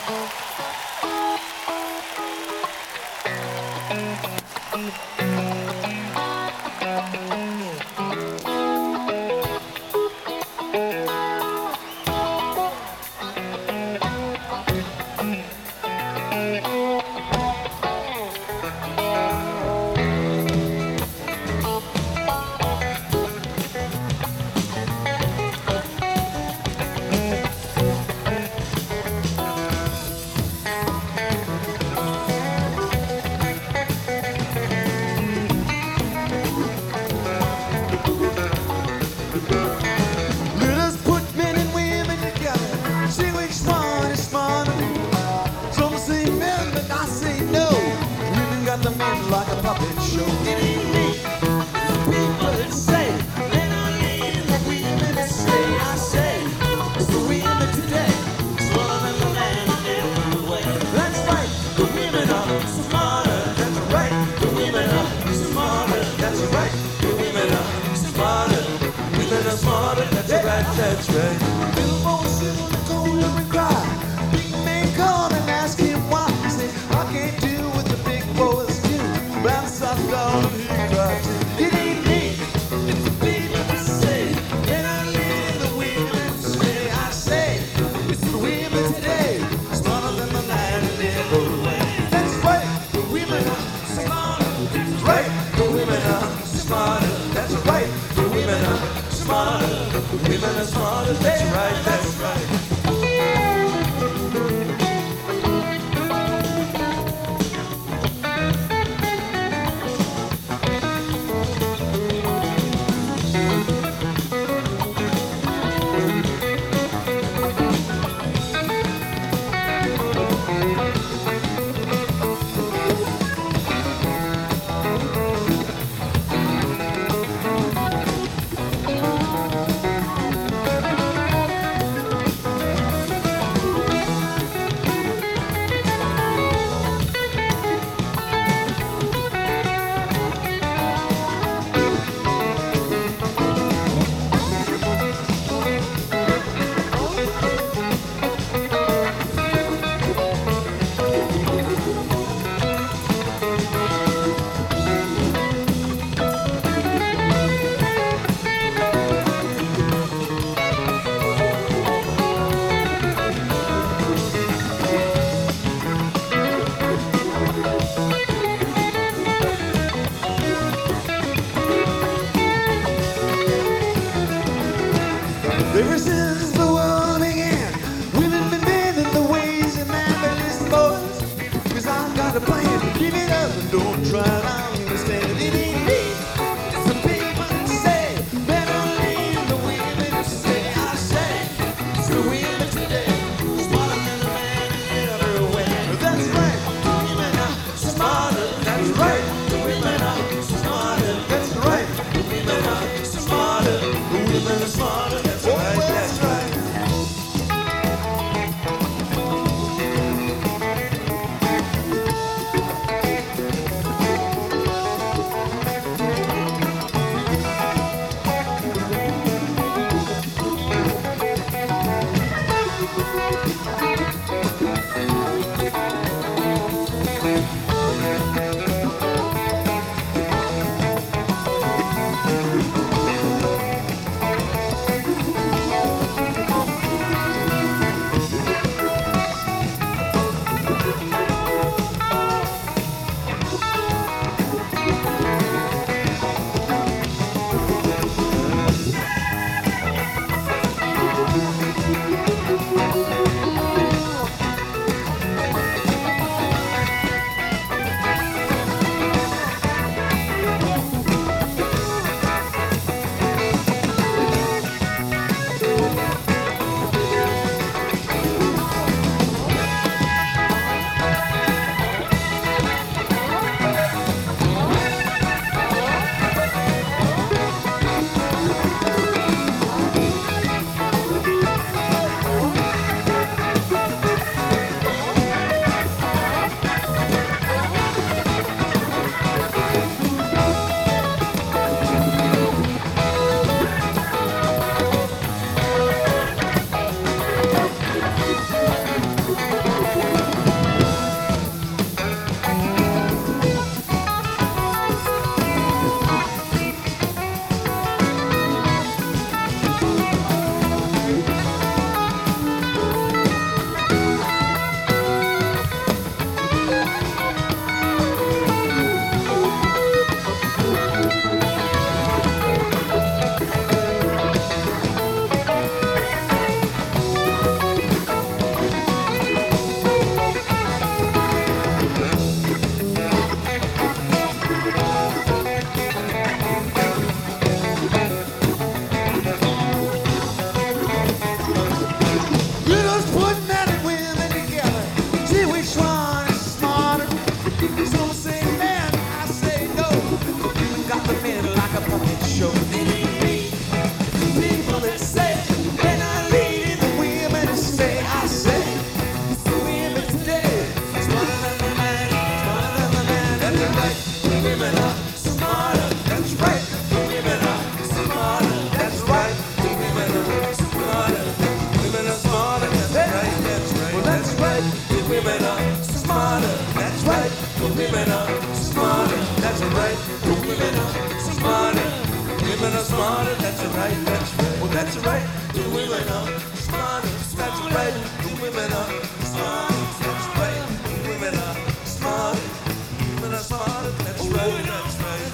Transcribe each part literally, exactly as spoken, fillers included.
Let us put men and women together, see which one is smarter. Some say men, but I say no. Women got the men like a puppet show. It ain't me, it's the people that say. Men are in the women that say. I say, it's the women today, smarter than the man in every way. That's right, the women are smarter. That's right, the women are smarter. That's right, the women are smarter. Women are smarter. That's right, that's right. Little boy sit on the corner and cry. Big man come and ask him why. He say, I can't deal with the big boys too. Bounce up down and he cried too. It ain't me, it's the people that say. And I live the women say. I say, it's the women today, smarter than the man in every way. That's right, the women are smarter. That's right, the women are smarter. That's right, the women are smarter. The women are smarter. They women are smarter. That's right. The women are smarter. That's right. The women are smarter. Women are smarter. That's right. That's right. Well, that's right. The women are smarter. That's right. The women are smarter. That's right. The women are smarter. Women are smarter. That's right. That's right.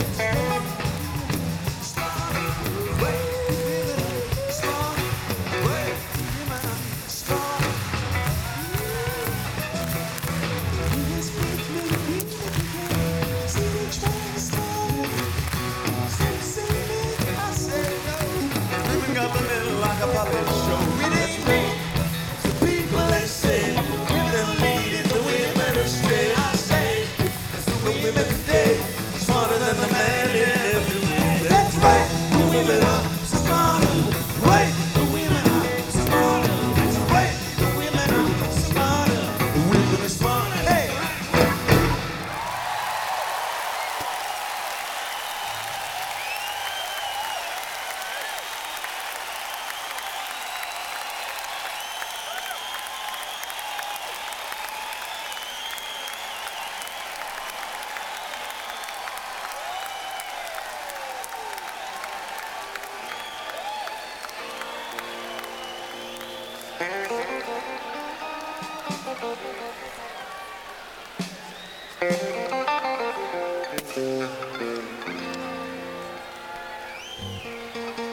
Like a puppet show. It ain't me. The people they say, them leading the women astray. I say, it's the women today, smarter than the man in every way. That's right, the women are smarter. Right, the women are smarter. That's right, the women are smarter. The women are smarter. Hey. Thank you.